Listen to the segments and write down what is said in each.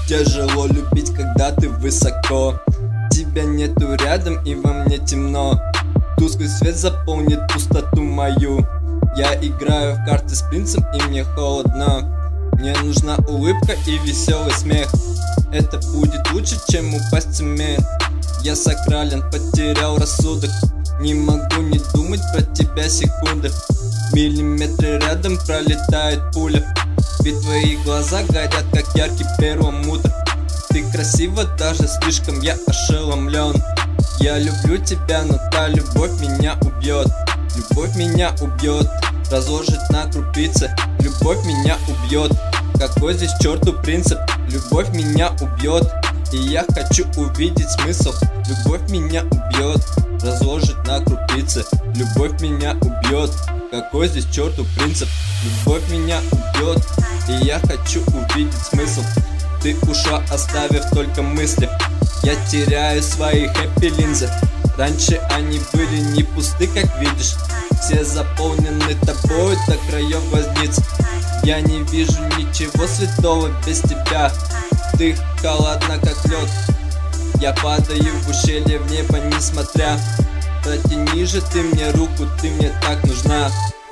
Тяжело любить, когда ты высоко. Тебя нету рядом и во мне темно. Тусклый свет заполнит пустоту мою. Я играю в карты с принцем и мне холодно. Мне нужна улыбка и веселый смех. Это будет лучше, чем упасть в цемент. Я сакрален, потерял рассудок. Не могу не думать про тебя секунды. Миллиметры рядом пролетает пуля. Ведь твои глаза горят, как яркий перламутр. Ты красива, даже слишком, я ошеломлен. Я люблю тебя, но та любовь меня убьет. Любовь меня убьет, разложит на крупицы. Любовь меня убьет. Какой здесь черту принцип? Любовь меня убьет. И я хочу увидеть смысл. Любовь меня убьет, разложит на крупицы. Любовь меня убьет. Какой здесь черту принцип? Любовь меня убьет. И я хочу увидеть смысл. Ты ушла, оставив только мысли. Я теряю свои хэппи-линзы. Раньше они были не пусты, как видишь. Все заполнены тобой до краев глазниц. Я не вижу ничего святого без тебя. Ты холодна, как лед. Я падаю в ущелье в небо, несмотря. Протяни же ты мне руку, ты мне так нужна.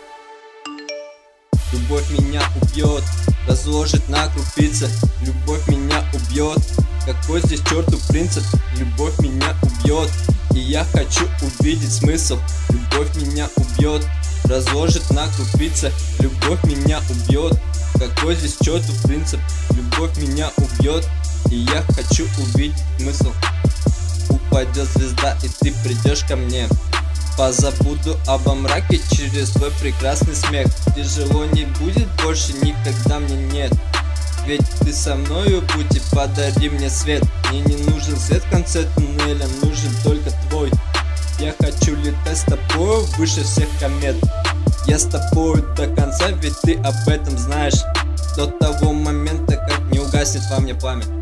Любовь меня убьет, разложит на крупицы. Любовь меня убьет. Какой здесь черту принцип? Любовь меня убьет. И я хочу увидеть смысл. Любовь меня убьет, разложит на крупицы. Любовь меня убьет. Какой здесь черту принцип? Любовь меня убьет. И я хочу увидеть смысл. Упадет звезда, и ты придешь ко мне. Позабуду обо мраке через твой прекрасный смех. Тяжело не будет больше, никогда мне нет. Ведь ты со мною будь и подари мне свет. Мне не нужен свет в конце туннеля, нужен только твой. Я хочу летать с тобою выше всех комет. Я с тобою до конца, ведь ты об этом знаешь. До того момента, как не угаснет во мне пламя.